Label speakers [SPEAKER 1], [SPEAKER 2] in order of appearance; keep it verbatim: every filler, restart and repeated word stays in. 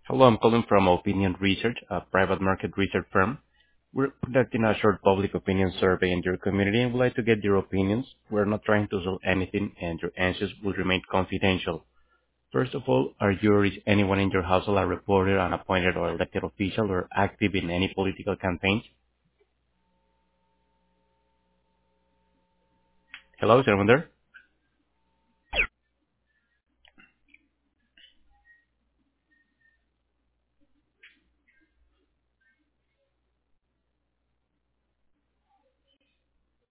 [SPEAKER 1] Hello, I'm calling from Opinion Research, a private market research firm. We're conducting a short public opinion survey in your community and would like to get your opinions. We're not trying to sell anything, and your answers will remain confidential. First of all, are you or is anyone in your household a reporter, an appointed or elected official, or active in any political campaigns? Hello, is anyone there?